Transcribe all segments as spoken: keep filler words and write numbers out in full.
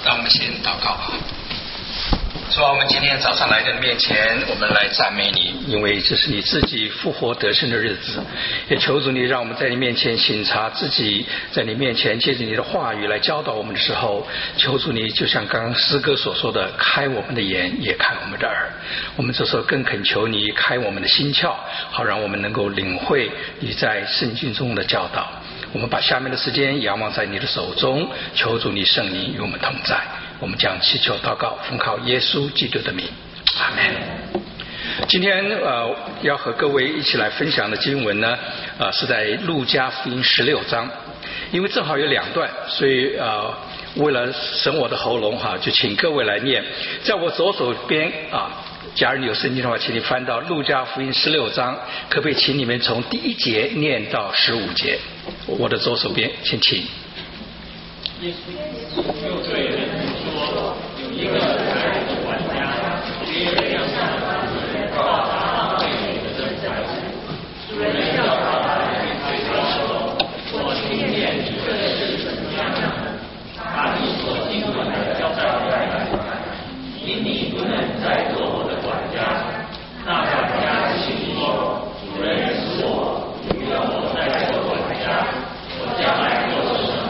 让我们先祷告。主啊，我们今天早上来到你面前，我们来赞美你，因为这是你自己复活得胜的日子。也求主你让我们在你面前省察自己，在你面前借着你的话语来教导我们的时候，求主你就像刚刚诗歌所说的，开我们的眼，也开我们的耳。我们这时候更恳求你开我们的心窍，好让我们能够领会你在圣经中的教导。我们把下面的时间仰望在你的手中，求主你圣灵与我们同在。我们将祈求祷告，奉靠耶稣基督的名，阿们。今天呃要和各位一起来分享的经文呢，呃是在路加福音十六章。因为正好有两段，所以呃为了省我的喉咙哈，就请各位来念。在我左手边啊，假如你有圣经的话，请你翻到路加福音十六章，可不可以请你们从第一节念到十五节？我的左手边，请请。 耶稣又对人说：“有一个财主管家，别人向他报答对你的财产，主人叫他来对他说：我听见你这是怎么样的？把你所经纶的交代我来，因你不能再做我的管家。那管家心说：主人使我，不要我再做管家，我将来做什么？”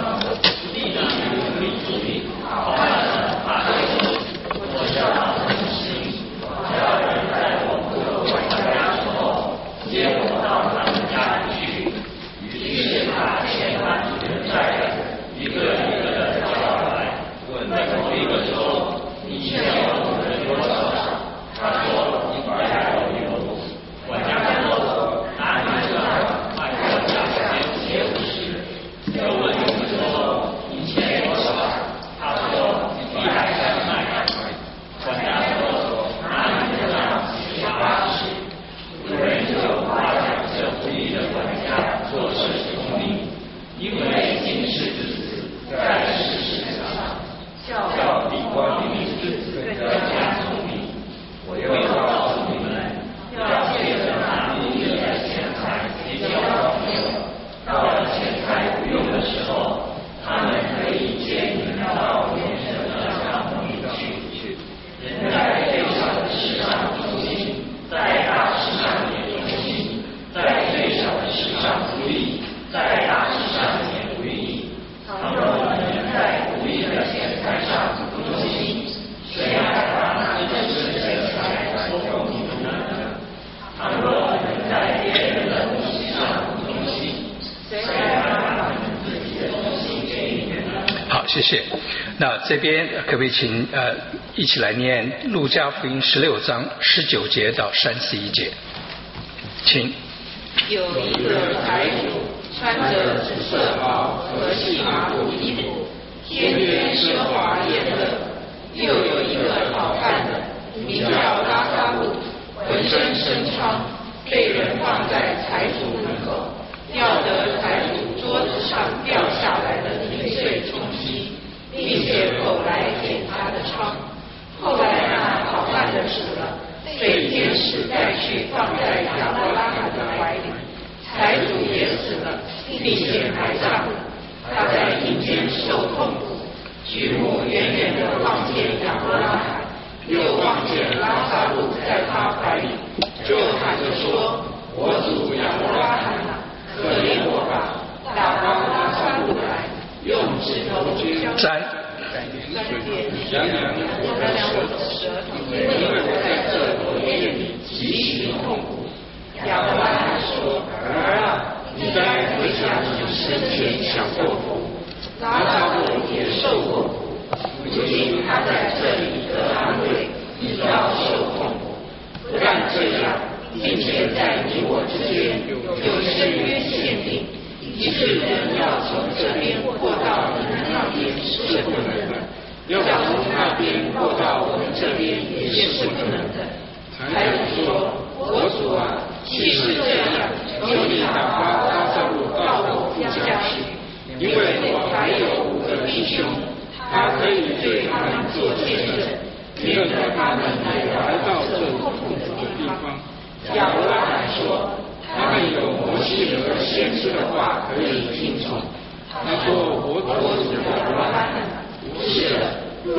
好办了，把这个我叫他诚心，叫人在我不做管家之后，接我到他们家里去。于是他先把主人债的一个一个的叫来，问头一个说：“你欠我主人多少？”他说：“一百多牛。”管家说：“拿你这卖我价钱些五十。”又问主人说：“你欠多少？”他说：“一百三卖。”管家说：“拿你这账十八十。”主人就夸奖这不义的管家做事聪明，因为今世之子在世世上叫比光明之子更加聪明。我又告诉你们，要借着那不义的钱财结交朋友，到了钱财不用的时候，他们可以接你们到永生的帐篷里去。人在最小的事上忠心，在大事上也忠心；在最小的事上不义，在大事上也不义。倘若你们在不义的钱财上不忠心，谁还把那真实的钱财收给你们呢？倘若你们在别人的东西上不忠心，谁还把你们自己的东西给你们呢？ 好，谢谢。那这边可不可以请呃一起来念路加福音十六章十九节到三十一节，请。 有一个财主穿着紫色袍和细麻布衣服，天天奢华宴乐；又有一个讨饭的，名叫拉撒路，浑身生疮，被人放在财主门口，要得财主桌子上掉下来的零碎充饥，并且口来舔他的疮。后来那讨饭的死了，被天使带去放在亚伯拉罕的怀里。财主也死了，并且埋葬了。他在阴间受痛苦，举目远远地望见亚伯拉罕，又望见拉撒路在他怀里，就喊着说：“我主亚伯拉罕啊，可怜我吧，打发拉撒路来，用指头沾。 想想我的舌头，因为我在这火焰里极其痛苦。” 亚伯拉罕说：“ 儿啊，你该回想你生前享过福， 拉撒路也受过苦，如今他在这里得安慰，你要受痛苦。不但这样，并且在你我之间有深约限定，以致人要从这边过到你们那边是不能的，要从那边过到我们这边也是不能的。”财主说：“我主啊，既是这样，求你打发拉撒路到我父家去，因为我还有五个弟兄，他可以对他们做见证，免得他们也来到这痛苦的地方。”亚伯拉罕说：“他们有摩西和先知的话可以听从。”他说：“我主亚伯拉罕，不是的，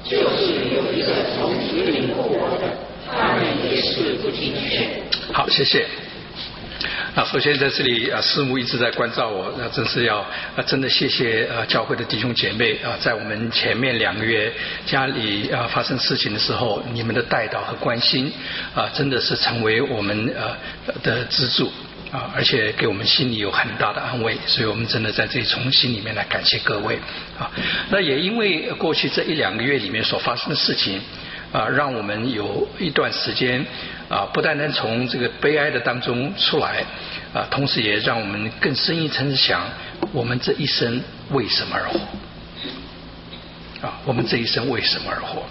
就是有一个从死里复活的，他们也是不精确。 好，谢谢。啊，首先在这里啊，师母一直在关照我，啊，真是要啊，真的谢谢啊，教会的弟兄姐妹啊，在我们前面两个月家里啊发生事情的时候，你们的带导和关心啊，真的是成为我们呃的支柱啊，而且给我们心里有很大的安慰，所以我们真的在这里从心里面来感谢各位啊。那也因为过去这一两个月里面所发生的事情啊，让我们有一段时间啊，不单单从这个悲哀的当中出来啊，同时也让我们更深一层想，我们这一生为什么而活啊？我们这一生为什么而活？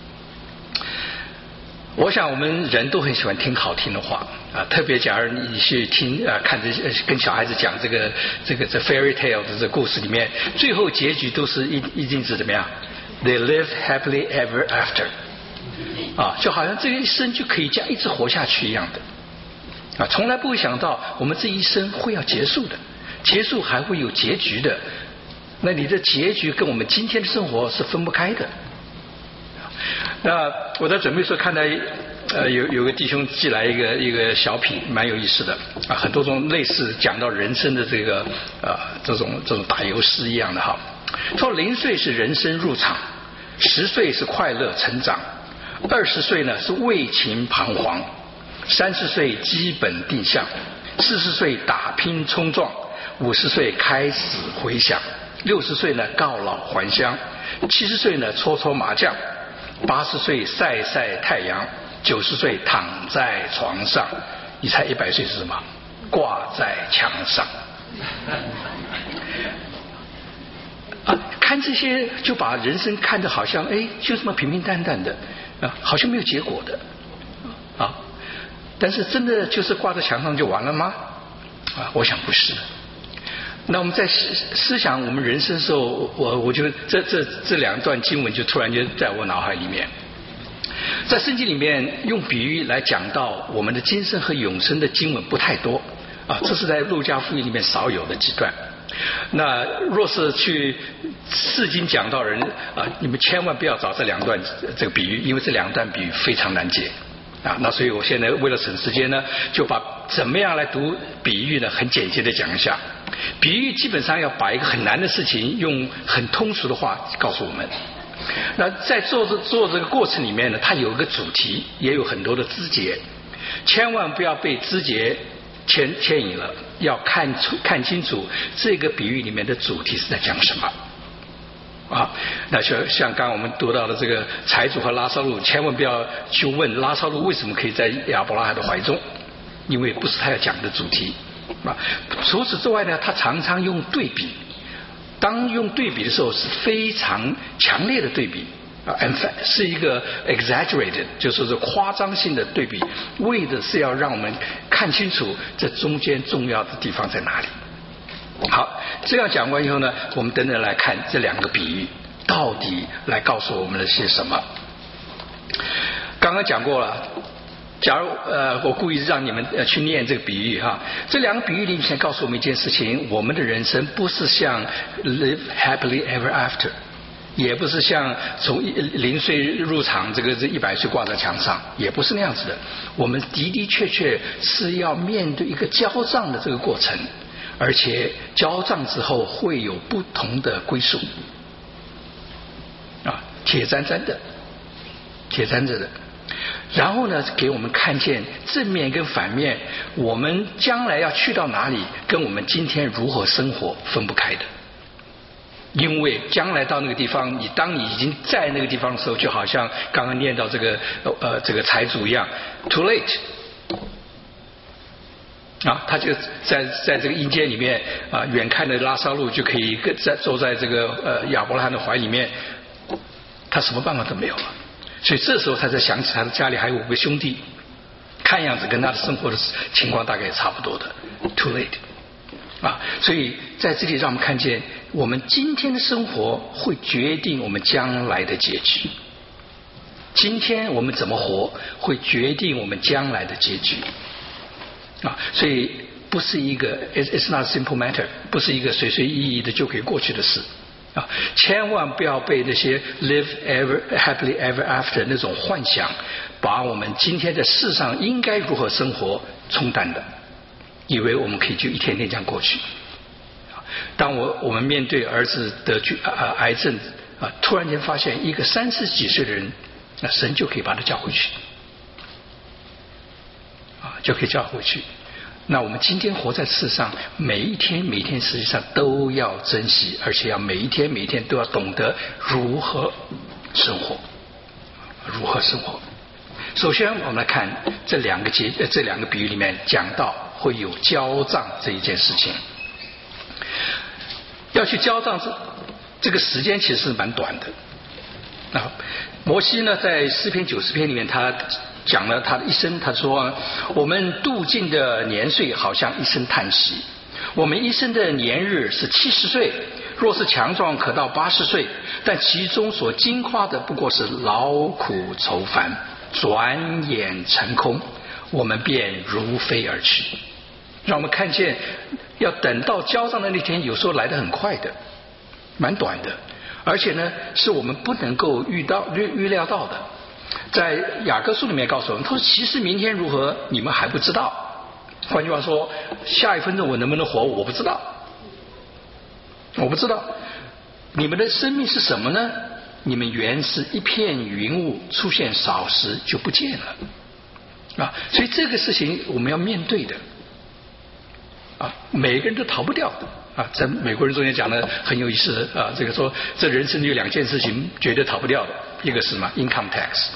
我想我们人都很喜欢听好听的话啊，特别假如你去听啊，看着跟小孩子讲这个这个这 fairy tale 的这故事里面，最后结局都是一一定是怎么样 ？They live happily ever after。啊，就好像这一生就可以这样一直活下去一样的，啊，从来不会想到我们这一生会要结束的，结束还会有结局的，那你的结局跟我们今天的生活是分不开的。那我在准备时候看到，呃，有有个弟兄寄来一个一个小品，蛮有意思的啊，很多种类似讲到人生的这个呃这种这种打油诗一样的哈。说零岁是人生入场，十岁是快乐成长。二十岁呢是为情彷徨，三十岁基本定向，四十岁打拼冲撞，五十岁开始回想，六十岁呢告老还乡，七十岁呢搓搓麻将，八十岁晒晒太阳，九十岁躺在床上。你猜一百岁是什么？挂在墙上。啊，看这些就把人生看得好像哎就这么平平淡淡的啊，好像没有结果的啊。但是真的就是挂在墙上就完了吗？啊，我想不是。那我们在思思想我们人生的时候，我我就这这这两段经文就突然间在我脑海里面。在圣经里面用比喻来讲到我们的今生和永生的经文不太多啊，这是在路加福音里面少有的几段。那若是去释经讲到人啊，你们千万不要找这两段这个比喻，因为这两段比喻非常难解啊。那所以我现在为了省时间呢，就把怎么样来读比喻呢，很简洁的讲一下。比喻基本上要把一个很难的事情用很通俗的话告诉我们。那在做这做这个过程里面呢，它有一个主题，也有很多的枝节，千万不要被枝节牵牵引了，要看出看清楚这个比喻里面的主题是在讲什么啊。那就像刚刚我们读到的这个财主和拉撒路，千万不要去问拉撒路为什么可以在亚伯拉罕的怀中，因为不是他要讲的主题啊。除此之外呢，他常常用对比，当用对比的时候是非常强烈的对比啊，是一个 exaggerated， 就是夸张性的对比，为的是要让我们看清楚这中间重要的地方在哪里。好，这样讲完以后呢，我们等等来看这两个比喻到底来告诉我们的是什么。刚刚讲过了，假如呃我故意让你们呃去念这个比喻哈，这两个比喻里面告诉我们一件事情：我们的人生不是像 live happily ever after。也不是像从零岁入场，这个这一百岁挂在墙上，也不是那样子的。我们的的确确是要面对一个交账的这个过程，而且交账之后会有不同的归宿啊，铁铮铮的，铁铮铮的。然后呢，给我们看见正面跟反面，我们将来要去到哪里，跟我们今天如何生活分不开的。因为将来到那个地方，你当你已经在那个地方的时候，就好像刚刚念到这个呃这个财主一样 ，too late 啊，他就在在这个阴间里面啊，远看的拉撒路就可以跟在坐在这个呃亚伯拉罕的怀里面，他什么办法都没有了。所以这时候他才想起他的家里还有五个兄弟，看样子跟他的生活的情况大概也差不多的 ，too late。啊，所以在这里让我们看见，我们今天的生活会决定我们将来的结局。今天我们怎么活，会决定我们将来的结局。啊，所以不是一个 it's not a simple matter， 不是一个随随意意的就可以过去的事。 啊，千万不要被那些 live ever happily ever after 那种幻想，把我们今天在世上应该如何生活冲淡的，以为我们可以就一天天这样过去。当我我们面对儿子得去啊癌症啊，突然间发现一个三十几岁的人，那神就可以把他叫回去，啊，就可以叫回去。那我们今天活在世上，每一天每一天实际上都要珍惜，而且要每一天每一天都要懂得如何生活，如何生活。首先我们来看这两个节这两个比喻里面讲到会有交账这一件事情。要去交账这这个时间其实是蛮短的啊。摩西呢在诗篇九十篇里面他讲了他的一生，他说我们度尽的年岁好像一声叹息，我们一生的年日是七十岁，若是强壮可到八十岁，但其中所经夸的不过是劳苦愁烦，转眼成空，我们便如飞而去。让我们看见要等到交账的那天有时候来得很快的，蛮短的，而且呢是我们不能够预到预预料到的。在雅各书里面告诉我们，他说其实明天如何你们还不知道，换句话说下一分钟我能不能活我不知道，我不知道你们的生命是什么呢？你们原是一片云雾，出现少时就不见了啊！所以这个事情我们要面对的啊，每个人都逃不掉的啊。在美国人中间讲的很有意思啊，这个说这人生有两件事情绝对逃不掉的，一个是什么 income tax，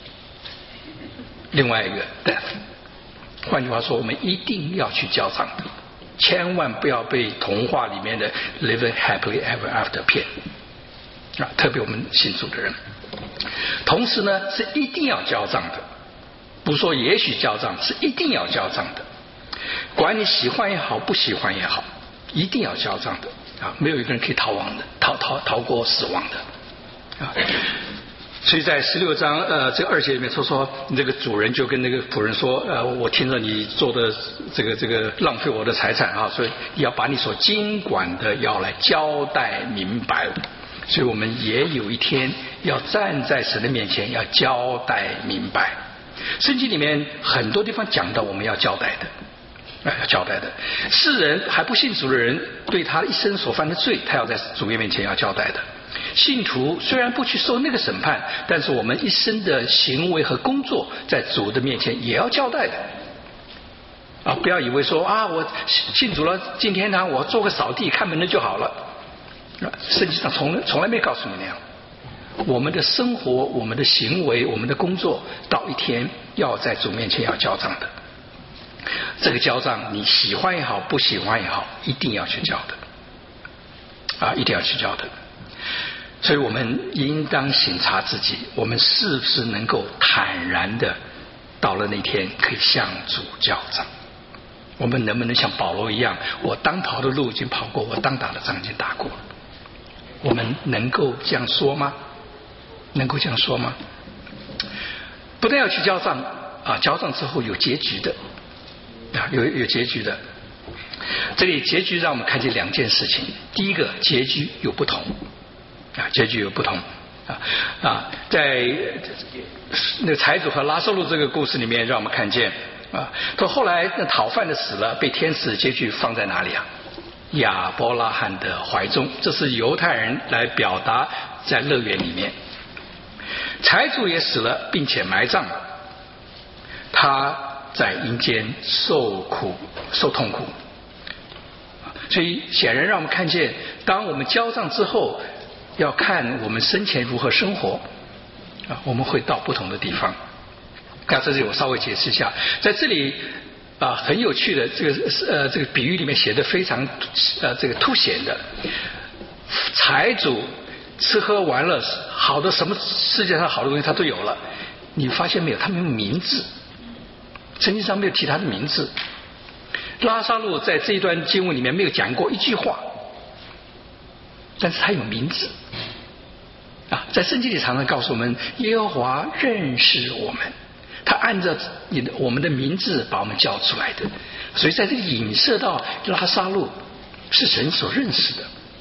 另外一个 death。换句话说，我们一定要去交账的，千万不要被童话里面的 living happily ever after 骗啊，特别我们信主的人。同时呢，是一定要交账的，不说也许交账，是一定要交账的。管你喜欢也好，不喜欢也好，一定要交账的啊！没有一个人可以逃亡的，逃逃逃过死亡的啊！所以在十六章呃这二节里面说说，这个主人就跟那个仆人说，呃，我听着你做的这个这个浪费我的财产啊，所以要把你所经管的要来交代明白。所以我们也有一天要站在神的面前，要交代明白。圣经里面很多地方讲到我们要交代的，要交代的。世人还不信主的人，对他一生所犯的罪，他要在主面前要交代的。信徒虽然不去受那个审判，但是我们一生的行为和工作，在主的面前也要交代的。啊，不要以为说啊，我信主了进天堂，我做个扫地看门的就好了。圣经上从从来没告诉你那样。我们的生活、我们的行为、我们的工作，到一天要在主面前要交账的。这个交账，你喜欢也好，不喜欢也好，一定要去交的，啊，一定要去交的。所以我们应当省察自己，我们是不是能够坦然的到了那天可以向主交账？我们能不能像保罗一样，我当跑的路已经跑过，我当打的仗已经打过了？我们能够这样说吗？能够这样说吗？不但要去交账啊，交账之后有结局的啊，有有结局的。这里结局让我们看见两件事情。第一个，结局有不同啊，结局有不同啊啊，在那个财主和拉撒路这个故事里面，让我们看见啊，说后来那讨饭的死了，被天使结局放在哪里啊？亚伯拉罕的怀中，这是犹太人来表达在乐园里面。财主也死了，并且埋葬了，他在阴间受苦受痛苦。所以显然让我们看见，当我们交账之后，要看我们生前如何生活啊，我们会到不同的地方。那这里我稍微解释一下，在这里啊很有趣的这个呃这个比喻里面写的非常呃这个凸显的，财主吃喝玩乐好的什么世界上好的东西他都有了，你发现没有？他没有名字，圣经上没有提他的名字。拉撒路在这一段经文里面没有讲过一句话，但是他有名字啊，在圣经里常常告诉我们，耶和华认识我们，他按照你的我们的名字把我们叫出来的。所以在这里影射到拉撒路是神所认识的，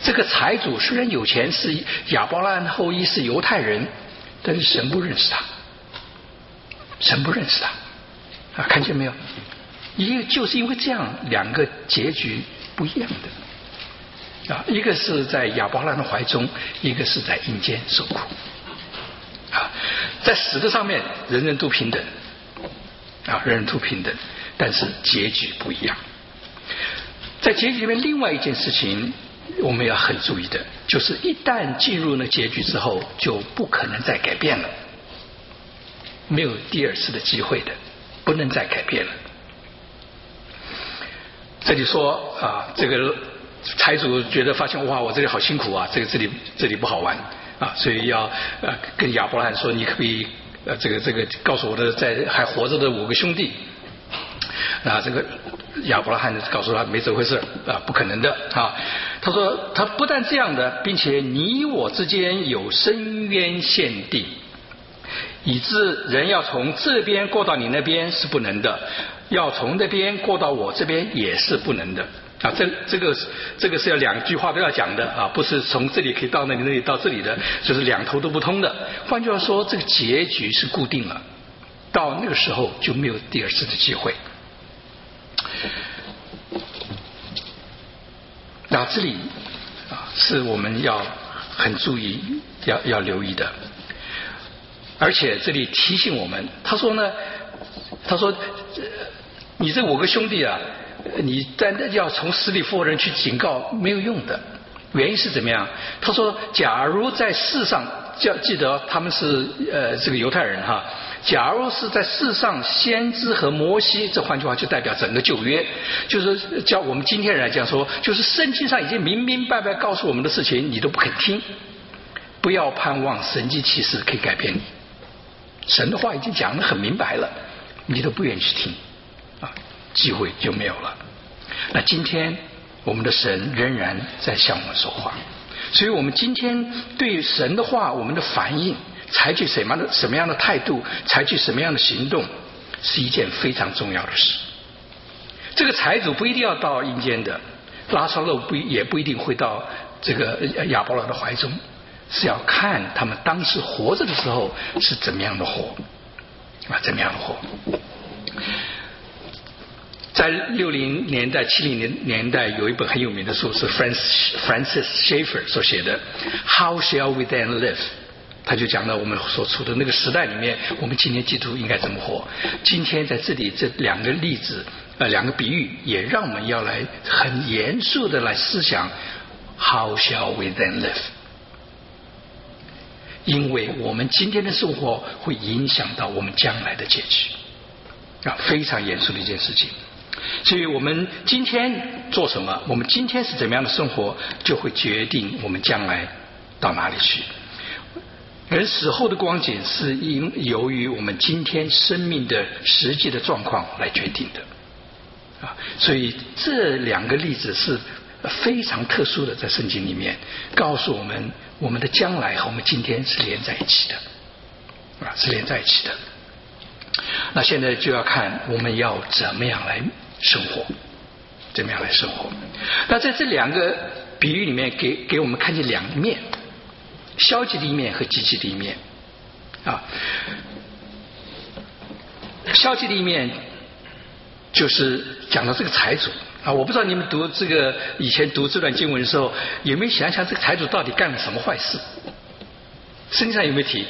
这个财主虽然有钱，是亚伯拉罕后裔，是犹太人，但是神不认识他，神不认识他啊，看见没有？一个就是因为这样，两个结局不一样的啊，一个是在亚伯拉罕的怀中，一个是在阴间受苦啊。在死的上面，人人都平等啊，人人都平等，但是结局不一样。在结局里面，另外一件事情我们要很注意的，就是一旦进入那结局之后，就不可能再改变了，没有第二次的机会的，不能再改变了。这里说啊，这个财主觉得发现哇，我这里好辛苦啊，这个这里这里不好玩啊，所以要呃跟亚伯拉罕说，你可不可以呃这个这个告诉我的在还活着的五个兄弟。啊，这个亚伯拉罕告诉他没这回事啊，不可能的啊。他说他不但这样的，并且你我之间有深渊限定，以致人要从这边过到你那边是不能的，要从那边过到我这边也是不能的啊。这这个这个是要两句话都要讲的啊，不是从这里可以到那里，那里到这里的，就是两头都不通的。换句话说，这个结局是固定了，到那个时候就没有第二次的机会。那这里啊，是我们要很注意、要要留意的。而且这里提醒我们，他说呢，他说你这五个兄弟啊，你单单要从死里复活人去警告没有用的。原因是怎么样？他说，假如在世上，记得他们是呃这个犹太人哈。假如是在世上，先知和摩西，这换句话就代表整个旧约，就是叫我们今天人来讲说，就是圣经上已经明明白白告诉我们的事情，你都不肯听，不要盼望神迹奇事可以改变你。神的话已经讲得很明白了，你都不愿意去听啊，机会就没有了。那今天我们的神仍然在向我们说话，所以我们今天对神的话，我们的反应。采取什么样的什么样的态度，采取什么样的行动，是一件非常重要的事。这个财主不一定要到阴间的，拉撒路不也不一定会到这个亚伯拉罕的怀中，是要看他们当时活着的时候是怎么样的活啊，怎么样的活。在六零年代、七零年年代，有一本很有名的书是 Francis Francis Schaeffer 所写的《How Shall We Then Live》。他就讲到我们所处的那个时代里面，我们今天基督徒应该怎么活。今天在这里这两个例子呃两个比喻，也让我们要来很严肃的来思想 How shall we then live？ 因为我们今天的生活会影响到我们将来的结局啊，非常严肃的一件事情。所以我们今天做什么，我们今天是怎么样的生活，就会决定我们将来到哪里去。人死后的光景是因由于我们今天生命的实际的状况来决定的啊，所以这两个例子是非常特殊的，在圣经里面告诉我们，我们的将来和我们今天是连在一起的啊，是连在一起的。那现在就要看我们要怎么样来生活，怎么样来生活。那在这两个比喻里面，给给我们看见两面。消极的一面和积极的一面啊，消极的一面就是讲到这个财主啊，我不知道你们读这个以前读这段经文的时候，有没有想想这个财主到底干了什么坏事？圣经上有没有提？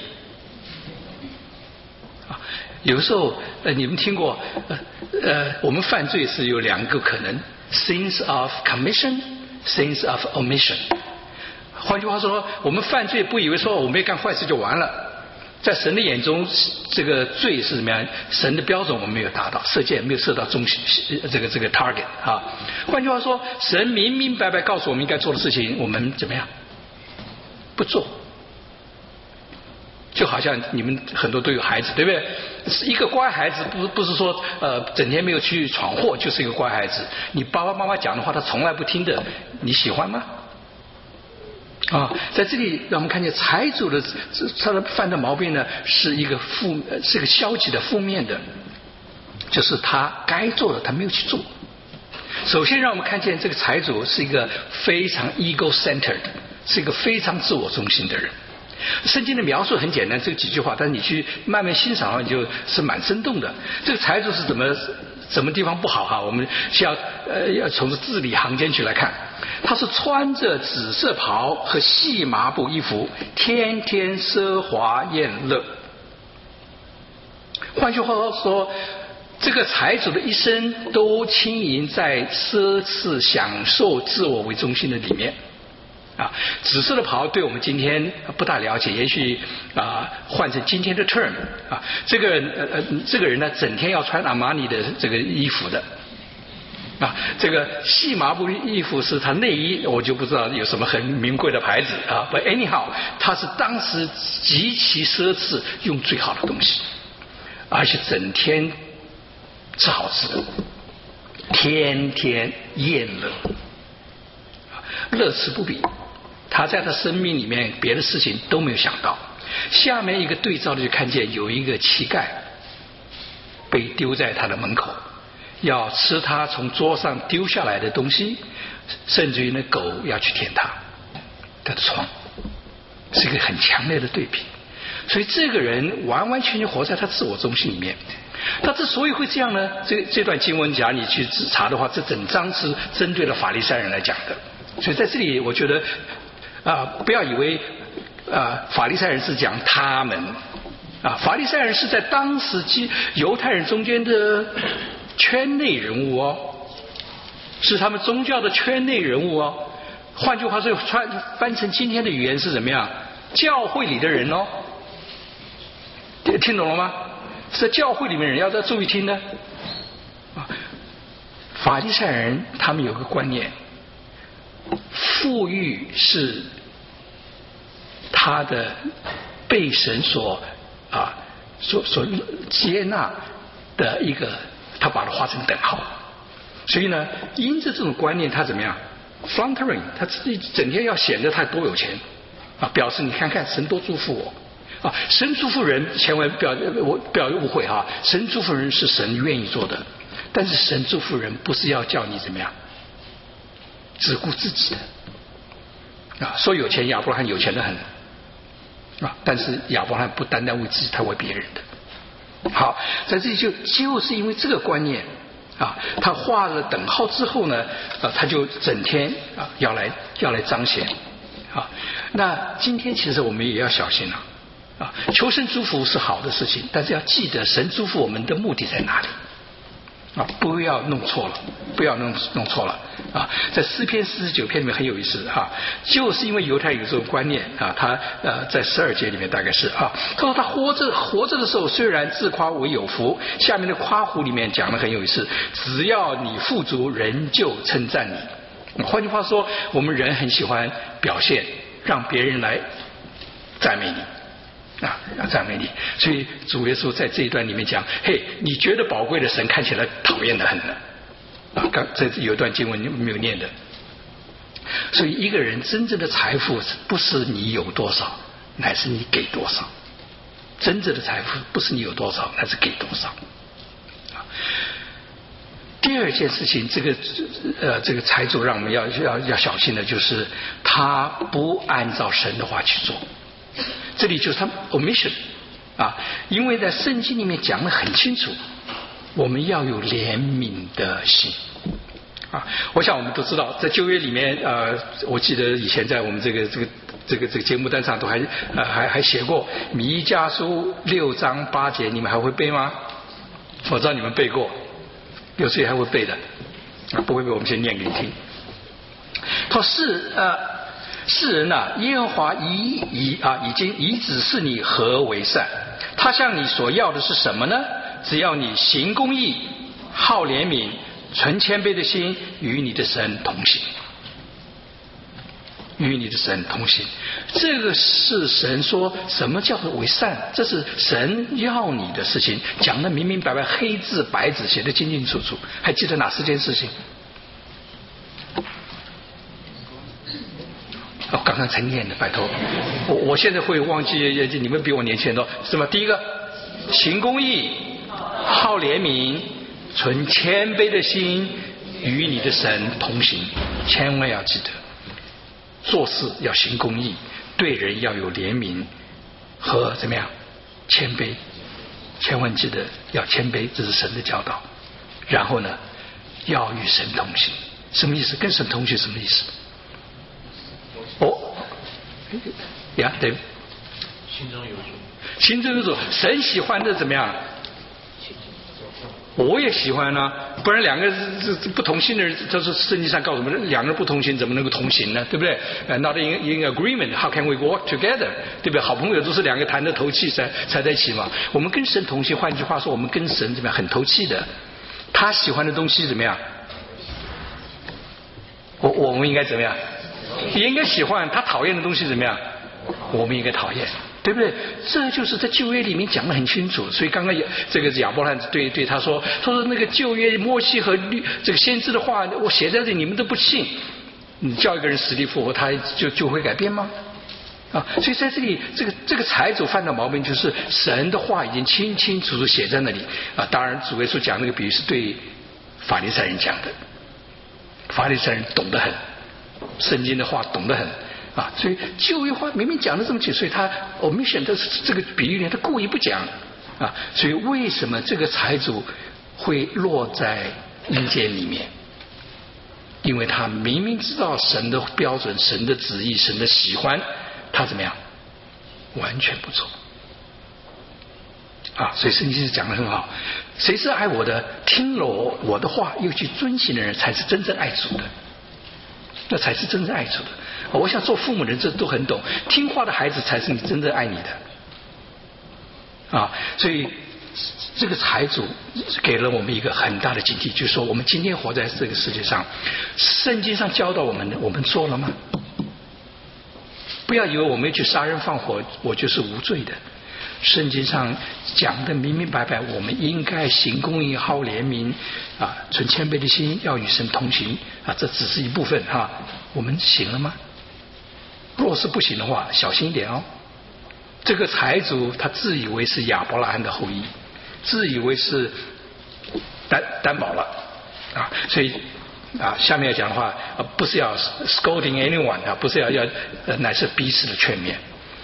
啊，有时候呃，你们听过呃呃，我们犯罪是有两个可能 ：sins of commission, sins of omission。换句话说，我们犯罪不以为说我没干坏事就完了，在神的眼中，这个罪是怎么样？神的标准我们没有达到，射箭没有射到中这个这个 target 啊。换句话说，神明明白白告诉我们应该做的事情，我们怎么样？不做。就好像你们很多都有孩子，对不对？一个乖孩子不不是说呃整天没有去闯祸就是一个乖孩子。你爸爸妈妈讲的话他从来不听的，你喜欢吗？啊，在这里让我们看见财主的他的犯的毛病呢，是一个负，是一个消极的、负面的，就是他该做的他没有去做。 首先让我们看见这个财主是一个非常 ego-centered， 是一个非常自我中心的人。圣经的描述很简单，这几句话，但是你去慢慢欣赏的话，你就是蛮生动的。这个财主是怎么什么地方不好哈？我们需要呃要从字里行间去来看，他是穿着紫色袍和细麻布衣服，天天奢华宴乐。换句话说，这个财主的一生都轻盈在奢侈享受自我为中心的里面。啊，紫色的袍对我们今天不大了解，也许啊换成今天的 term 啊，这个人呃呃这个人呢，整天要穿阿玛尼的这个衣服的。啊，这个细麻布衣服是他内衣，我就不知道有什么很名贵的牌子啊。But anyhow， 他是当时极其奢侈，用最好的东西，而且整天吃好吃的，天天宴乐，乐此不彼。他在他生命里面别的事情都没有想到。下面一个对照的就看见有一个乞丐被丢在他的门口，要吃他从桌上丢下来的东西，甚至于那狗要去舔他他的床，是一个很强烈的对比。所以这个人完完全全活在他自我中心里面。他之所以会这样呢，这这段经文假如你去查的话，这整章是针对了法利赛人来讲的。所以在这里我觉得啊、呃，不要以为啊、呃、法利赛人是讲他们啊，法利赛人是在当时基犹太人中间的圈内人物哦，是他们宗教的圈内人物哦。换句话说，翻翻成今天的语言是怎么样？教会里的人哦，听懂了吗？是在教会里面人，要再注意听呢。啊，法利赛人他们有个观念，富裕是他的被神所啊所所接纳的一个，他把它画成等号。所以呢，因着这种观念，他怎么样 ？flattering， 他自己整天要显得他多有钱啊，表示你看看神多祝福我。啊，神祝福人，千万不要我不要误会哈，神祝福人是神愿意做的，但是神祝福人不是要叫你怎么样，只顾自己的啊。说有钱，亚伯拉罕有钱得很啊，但是亚伯拉罕不单单为自己，他为别人的。好，在这里就就是因为这个观念啊，他画了等号之后呢，啊，他就整天啊要来要来彰显啊。那今天其实我们也要小心了。啊，求神祝福是好的事情，但是要记得神祝福我们的目的在哪里啊！不要弄错了，不要弄弄错了啊！在诗篇四十九篇里面很有意思哈、啊，就是因为犹太有这种观念啊，他呃在十二节里面大概是啊，他说他活着活着的时候虽然自夸为有福，下面的夸胡里面讲的很有意思，只要你富足，人就称赞你。换句话说，我们人很喜欢表现，让别人来赞美你。啊，要赞美你，所以主耶稣在这一段里面讲：“嘿，你觉得宝贵的神看起来讨厌的很呢。”啊，刚这有一段经文没有念的。所以一个人真正的财富不是你有多少，乃是你给多少。真正的财富不是你有多少，乃是给多少。啊，第二件事情，这个呃，这个财主让我们要要要小心的，就是他不按照神的话去做。这里就是他 omission 啊，因为在圣经里面讲得很清楚，我们要有怜悯的心啊。我想我们都知道，在旧约里面，呃，我记得以前在我们这个这个这个这个节目单上都还呃还还写过弥迦书六章八节，你们还会背吗？我知道你们背过，有时也还会背的啊，不会背我们先念给你听。他是呃。世人呐、啊，耶和华已已啊，已经已指示你何为善。他向你所要的是什么呢？只要你行公义，好怜悯，存谦卑的心，与你的神同行。与你的神同行，这个是神说什么叫做为善？这是神要你的事情，讲得明明白白，黑字白纸写得清清楚楚。还记得哪四件事情？哦，刚刚才念的，拜托，我我现在会忘记，你们比我年轻多，是吧？第一个，行公义，好怜悯，存谦卑的心， 与你的神同行，千万要记得，做事要行公义，对人要有怜悯和怎么样谦卑，千万记得要谦卑，这是神的教导。然后呢，要与神同行，什么意思？跟神同行什么意思？哦，呀，对， 心中有主， 心中有主，神喜欢的怎么样？我也喜欢啊，不然两个不同心的人，这是圣经上告诉我们，两个人不同心怎么能够同行呢？对不对？呃 ，Not in in agreement, how can we walk together？ 对不对？好朋友都是两个谈得投气才才在一起嘛。我们跟神同行，换句话说，我们跟神怎么样很投气的？他喜欢的东西怎么样？我我们应该怎么样？也应该喜欢。他讨厌的东西怎么样？我们应该讨厌。对不对？这就是在旧约里面讲得很清楚。所以刚刚这个亚伯兰对对他说，他说那个旧约摩西和律这个先知的话，我写在这里，你们都不信。你叫一个人死里复活，他就就会改变吗？啊，所以在这里，这个这个财主犯的毛病就是神的话已经清清楚楚写在那里啊。当然，主耶稣讲那个比喻是对法利赛人讲的，法利赛人懂得很，圣经的话懂得很。啊，所以旧约话明明讲的这么清，所以他 omission 的这个比喻呢，他故意不讲啊。所以为什么这个财主会落在阴间里面？因为他明明知道神的标准、神的旨意、神的喜欢，他怎么样？完全不做啊。所以圣经是讲得很好，谁是爱我的，听了我我的话又去遵行的人，才是真正爱主的，那才是真正爱主的。我想做父母人这都很懂，听话的孩子才是你真正爱你的啊！所以这个财主给了我们一个很大的警惕，就是说我们今天活在这个世界上，圣经上教导我们的，我们做了吗？不要以为我没去杀人放火，我就是无罪的。圣经上讲的明明白白，我们应该行公义、好怜悯啊，存谦卑的心，要与神同行啊，这只是一部分哈、啊。我们行了吗？若是不行的话，小心一点哦。这个财主他自以为是亚伯拉罕的后裔，自以为是担担保了啊，所以啊，下面要讲的话，啊、不是要 scolding anyone 啊，不是要要，呃、乃是彼此的劝勉。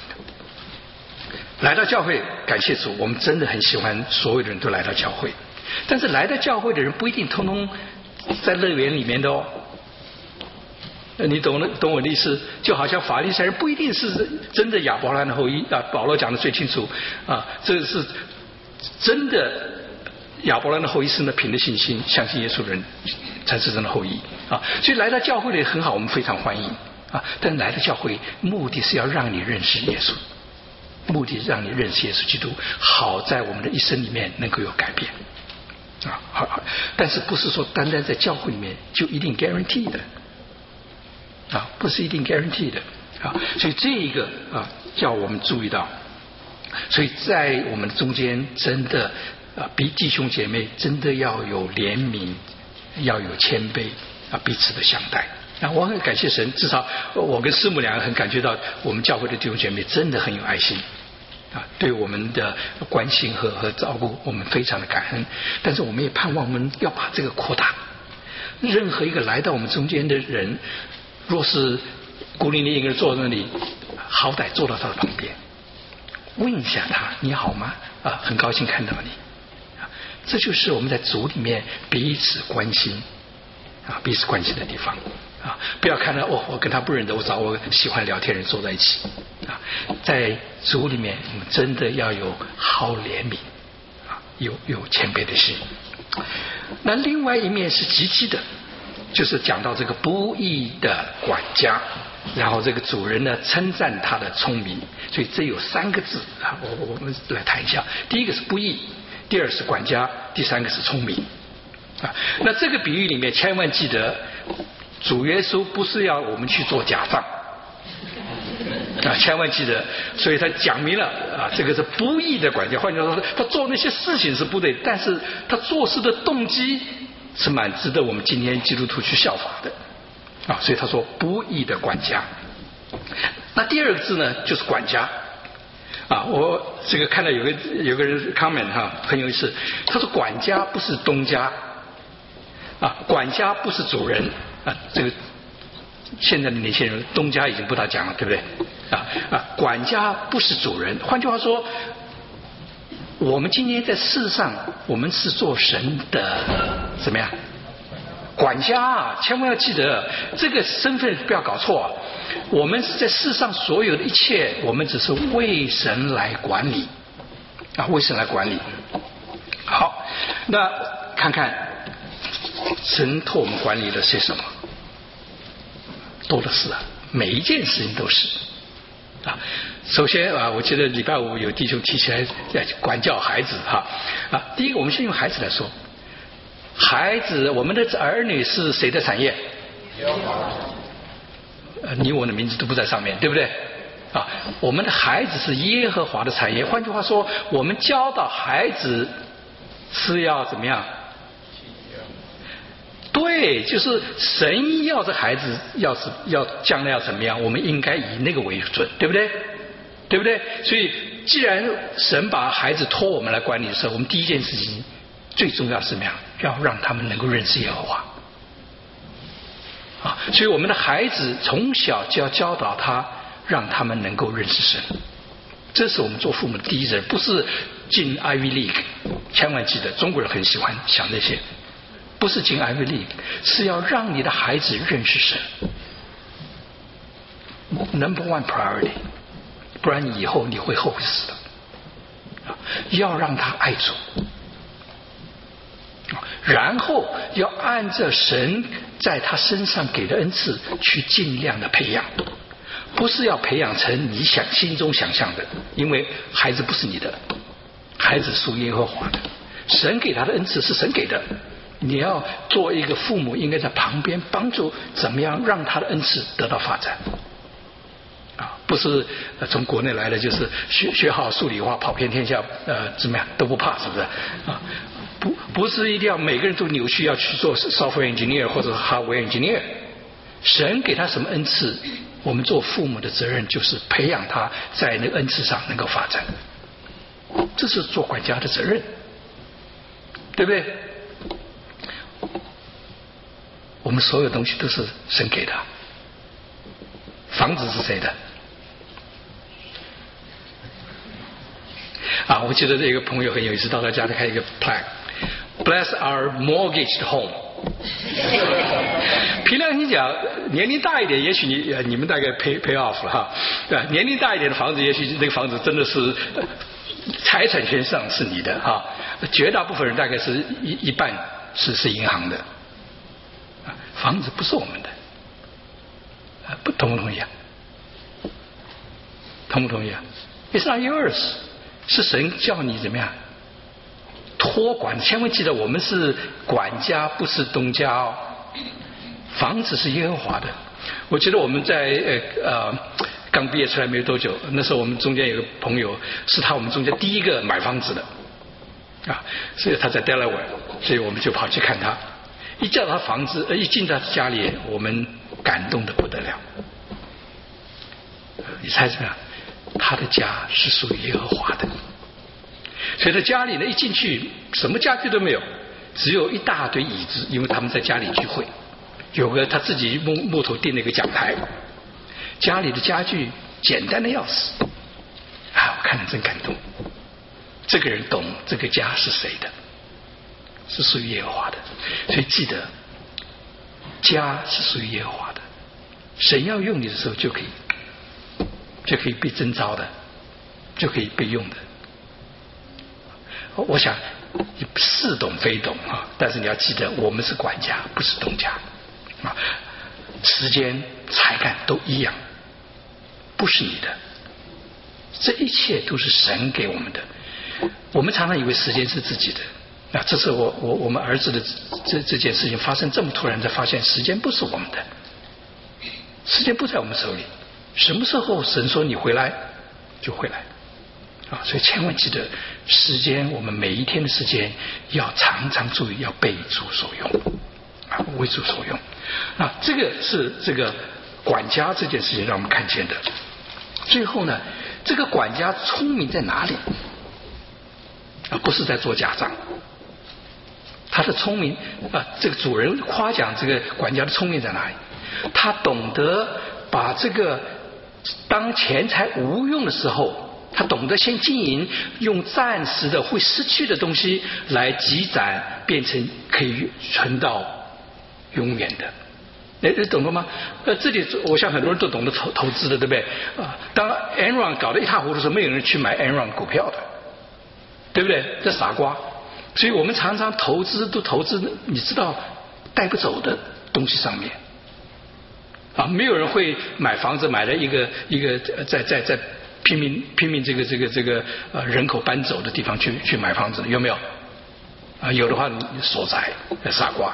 来到教会，感谢主，我们真的很喜欢所有的人都来到教会，但是来到教会的人不一定通通在乐园里面的哦。你懂了懂我的意思？就好像法利赛人不一定是真的亚伯拉罕的后裔啊，保罗讲的最清楚啊，这是真的亚伯拉罕的后裔是那凭着信心相信耶稣的人才是真的后裔啊。所以来到教会里很好，我们非常欢迎啊。但来到教会目的是要让你认识耶稣，目的是让你认识耶稣基督，好在我们的一生里面能够有改变啊。好，好，但是不是说单单在教会里面就一定 guarantee 的。啊，不是一定 guarantee 的啊，所以这一个啊，叫我们注意到，所以在我们中间真的啊，比弟兄姐妹真的要有怜悯，要有谦卑啊，彼此的相待。啊，我很感谢神，至少我跟师母两个很感觉到，我们教会的弟兄姐妹真的很有爱心啊，对我们的关心和和照顾，我们非常的感恩。但是我们也盼望我们要把这个扩大，任何一个来到我们中间的人。若是孤零零一个人坐在那里，好歹坐到他的旁边，问一下他你好吗？啊，很高兴看到你。啊，这就是我们在主里面彼此关心啊，彼此关心的地方啊。不要看到哦，我跟他不认得，我找我喜欢聊天的人坐在一起啊。在主里面，我们真的要有好怜悯啊，有有谦卑的心。那另外一面是积极的。就是讲到这个不义的管家，然后这个主人呢称赞他的聪明，所以这有三个字啊，我我们来谈一下。第一个是不义，第二是管家，第三个是聪明啊。那这个比喻里面千万记得，主耶稣不是要我们去做假账啊，千万记得。所以他讲明了啊，这个是不义的管家，换句话说，他做那些事情是不对，但是他做事的动机。是蛮值得我们今天基督徒去效法的啊，所以他说不义的管家。那第二个字呢，就是管家啊。我这个看到有个有个人 comment 哈，很有意思。他说管家不是东家， 啊，管家不是主人啊，这个现在的年轻人东家已经不大讲了，对不对？啊啊，管家不是主人。换句话说，我们今天在世上，我们是做神的怎么样？管家啊，千万要记得这个身份不要搞错啊。我们是在世上所有的一切，我们只是为神来管理啊，为神来管理。好，那看看神托我们管理了些什么？多的是啊，每一件事情都是啊。首先啊，我记得礼拜五有弟兄提起来管教孩子哈啊。第一个，我们先用孩子来说，孩子，我们的儿女是谁的产业？呃，你我的名字都不在上面，对不对？啊，我们的孩子是耶和华的产业。换句话说，我们教导孩子是要怎么样？对，就是神要这孩子要是要将来要怎么样，我们应该以那个为准，对不对？对不对？所以，既然神把孩子托我们来管理的时候，我们第一件事情最重要是什么样？要让他们能够认识耶和华。啊，所以我们的孩子从小就要教导他，让他们能够认识神。这是我们做父母的第一责任，不是进 Ivy League。千万记得，中国人很喜欢想这些，不是进 Ivy League，是要让你的孩子认识神。Number one priority， 不然你以后你会后悔死的。要让他爱主，然后要按照神在他身上给的恩赐去尽量的培养，不是要培养成你想心中想象的，因为孩子不是你的，孩子属耶和华的，神给他的恩赐是神给的，你要做一个父母，应该在旁边帮助，怎么样让他的恩赐得到发展。啊，不是从国内来的，就是学学好数理化，跑遍天下，呃，怎么样都不怕，是不是？啊，不，不是一定要每个人都扭曲要去做 software engineer 或者 hardware engineer。神给他什么恩赐，我们做父母的责任就是培养他在那个恩赐上能够发展，这是做管家的责任，对不对？我们所有东西都是神给的，房子是谁的？啊，我记得这个朋友很有意思，到他家里开一个 plaque，Bless our mortgaged home。凭良心讲，年龄大一点，也许你你们大概 pay pay off 了哈，对吧？年龄大一点的房子，也许那个房子真的是财产权上是你的哈，绝大部分人大概是一一半是是银行的，房子不是我们的，不同不同意啊？同不同意啊 ？It's not yours， 是神叫你怎么样托管，千万记得我们是管家，不是东家哦。房子是耶和华的。我记得我们在呃呃刚毕业出来没有多久，那时候我们中间有个朋友是他我们中间第一个买房子的啊，所以他在 Delaware， 所以我们就跑去看他。一叫他房子，一进他家里，我们感动得不得了。你猜怎么样？他的家是属于耶和华的。所以在家里呢，一进去什么家具都没有，只有一大堆椅子，因为他们在家里聚会，有个他自己木木头钉了一个讲台，家里的家具简单的要死啊！我看了真感动。这个人懂这个家是谁的，是属于耶和华的，所以记得家是属于耶和华的，神要用你的时候就可以就可以被征召的，就可以被用的。我想似懂非懂啊，但是你要记得，我们是管家，不是东家啊。时间、才干都一样，不是你的，这一切都是神给我们的。我们常常以为时间是自己的，那这次我我我们儿子的这这件事情发生这么突然，才发现时间不是我们的，时间不在我们手里。什么时候神说你回来，就回来。啊，所以千万记得，时间我们每一天的时间要常常注意，要被主所用，啊，为主所用。那这个是这个管家这件事情让我们看见的。最后呢，这个管家聪明在哪里？啊，不是在做假账，他他的聪明啊，这个主人夸奖这个管家的聪明在哪里？他懂得把这个当钱财无用的时候，他懂得先经营，用暂时的会失去的东西来积攒，变成可以存到永远的。你你懂了吗？呃，这里我想很多人都懂得投投资的，对不对？啊，当 Enron 搞得一塌糊涂的时候，没有人去买 Enron 股票的，对不对？这傻瓜。所以我们常常投资都投资，你知道带不走的东西上面。啊，没有人会买房子买了一个一个在在在拼命拼命这个这个这个呃人口搬走的地方去去买房子，有没有？啊，有的话你所在傻瓜。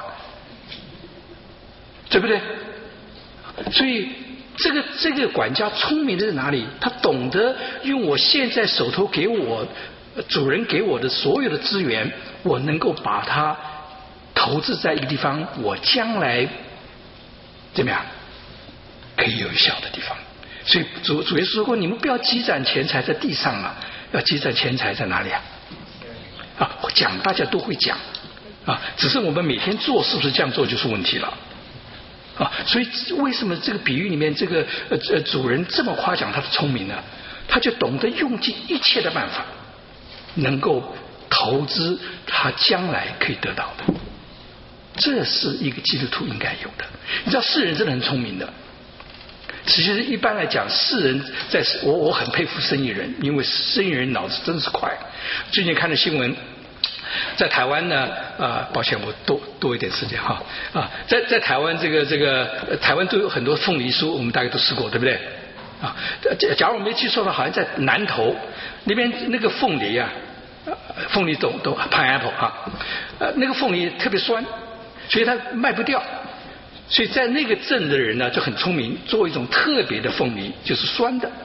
对不对？所以这个这个管家聪明的在哪里？他懂得用我现在手头给我主人给我的所有的资源，我能够把它投资在一个地方，我将来怎么样可以有效的地方。所以主主耶稣说过，你们不要积攒钱财在地上啊，要积攒钱财在哪里啊？啊，讲大家都会讲啊，只是我们每天做是不是这样做就是问题了。啊，所以为什么这个比喻里面这个呃呃主人这么夸奖他的聪明呢？他就懂得用尽一切的办法，能够投资他将来可以得到的。这是一个基督徒应该有的。你知道世人真的很聪明的。其实一般来讲，世人在我我很佩服生意人，因为生意人脑子真是快。最近看的新闻。在台湾呢，啊，抱歉，我多多一点时间哈啊，在在台湾这个这个台湾都有很多凤梨酥，我们大概都吃过，对不对？啊，假如我没记错的话，好像在南投那边那个凤梨啊，凤梨懂懂 pineapple 啊，呃，那个凤梨特别酸，所以它卖不掉，所以在那个镇的人呢就很聪明，做一种特别的凤梨，就是酸的，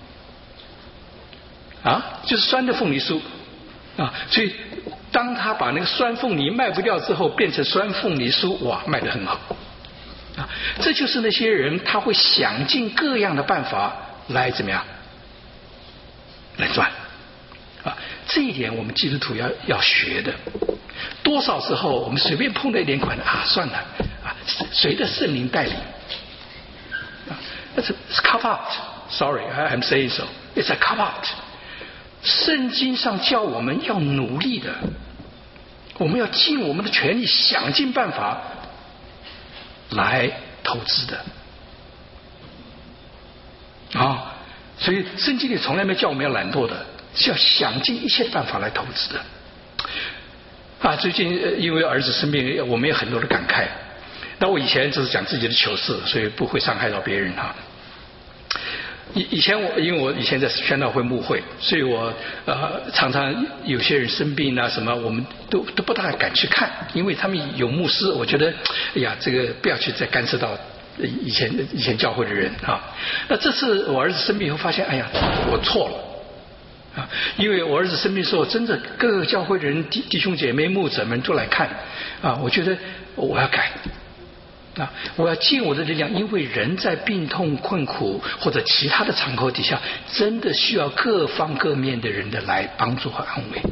啊，就是酸的凤梨酥啊，所以。当他把那个酸凤梨卖不掉之后，变成酸凤梨酥，哇，卖得很好啊！这就是那些人他会想尽各样的办法来怎么样来赚啊！这一点我们基督徒要要学的。多少时候我们随便碰到一点款啊，算了啊，随着圣灵带领啊，那是 cop out。Sorry, I'm saying so. It's a cop out. 圣经上叫我们要努力的，我们要尽我们的全力，想尽办法来投资的啊！所以圣经里从来没叫我们要懒惰的，是要想尽一切办法来投资的啊！最近因为儿子生病，我们有很多的感慨。那我以前只是讲自己的糗事，所以不会伤害到别人哈。以以前我因为我以前在宣道会牧会，所以我呃常常有些人生病啊什么，我们都都不大敢去看，因为他们有牧师，我觉得哎呀这个不要去再干涉到以前以前教会的人啊。那这次我儿子生病以后发现，哎呀我错了啊，因为我儿子生病的时候，真的各个教会的人弟弟兄姐妹牧者们都来看啊，我觉得我要改。啊！我要尽我的力量，因为人在病痛、困苦或者其他的场合底下，真的需要各方各面的人的来帮助和安慰。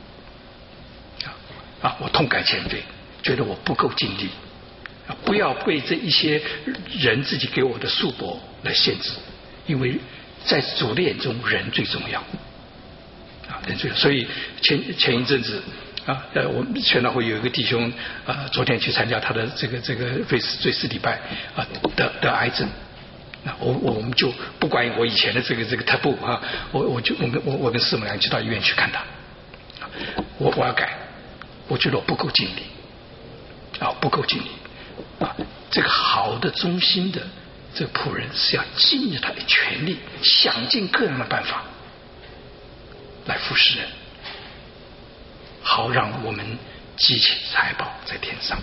啊！我痛改前非，觉得我不够尽力，啊！不要被这一些人自己给我的束缚来限制，因为在主的眼中，人最重要。啊，人最重要。所以前前一阵子。啊，呃，我们宣道会有一个弟兄啊，昨天去参加他的这个这个瑞士瑞士礼拜啊，得得癌症，那我我们就不管我以前的这个这个 taboo 啊，我我就我们我我跟师母俩就到医院去看他，我我要改，我觉得我不够尽力，啊，不够尽力，啊，这个好的忠心的这个仆人是要尽着他的全力，想尽各样的办法来服侍人。好让我们积起财宝在天上。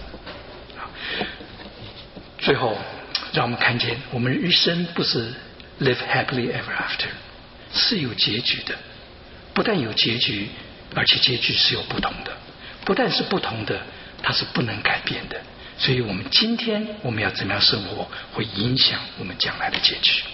最后，让我们看见，我们余生不是 live happily ever after， 是有结局的。不但有结局，而且结局是有不同的。不但是不同的，它是不能改变的。所以我们今天我们要怎么样生活，会影响我们将来的结局。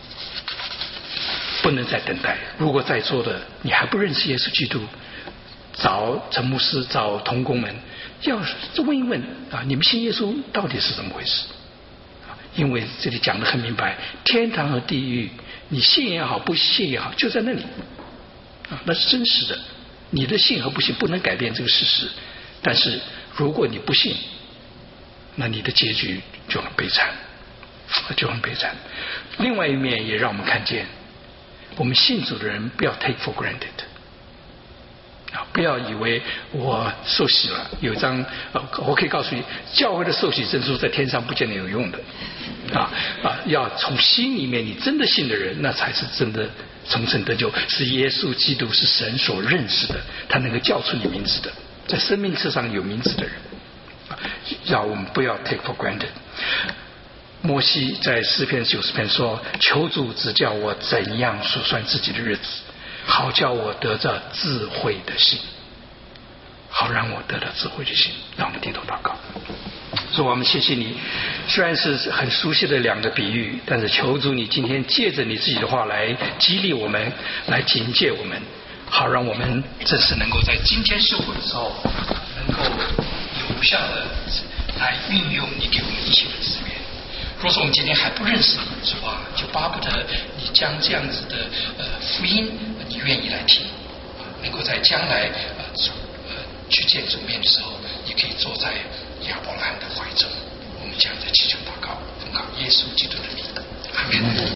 不能再等待。如果在座的你还不认识耶稣基督， 找陈牧师、找同工们，要问一问啊，你们信耶稣到底是怎么回事？啊，因为这里讲得很明白，天堂和地狱，你信也好，不信也好，就在那里啊，那是真实的。你的信和不信不能改变这个事实，但是如果你不信，那你的结局就很悲惨，就很悲惨。另外一面也让我们看见，我们信主的人不要 take for granted。啊，不要以为我受洗了，有张呃，我可以告诉你，教会的受洗证书在天上不见得有用的，啊啊，要从心里面你真的信的人，那才是真的重生得救，是耶稣基督是神所认识的，他能够叫出你名字的，在生命册上有名字的人，啊，要我们不要 take for granted。摩西在诗篇九十篇说：“求主指教我怎样数算自己的日子。”好叫我得着智慧的心，好让我得到智慧的心。让我们低头祷告。说我们谢谢你，虽然是很熟悉的两个比喻，但是求主你今天借着你自己的话来激励我们，来警戒我们，好让我们正是能够在今天受苦的时候，能够有效的来运用你给我们一切的资源。若是我们今天还不认识你的话，就巴不得你将这样子的呃福音，你愿意来听，能够在将来呃呃去见主面的时候，你可以坐在亚伯拉罕的怀中。我们将在祈求祷告，奉靠耶稣基督的名，阿门。